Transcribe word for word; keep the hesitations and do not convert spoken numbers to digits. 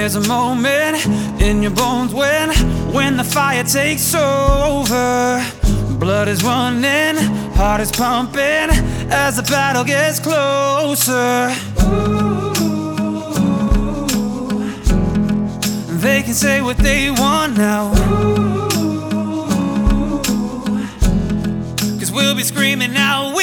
There's a moment in your bones when When the fire takes over. Blood is running, heart is pumping as the battle gets closer. They can say what they want now, 'cause we'll be screaming out.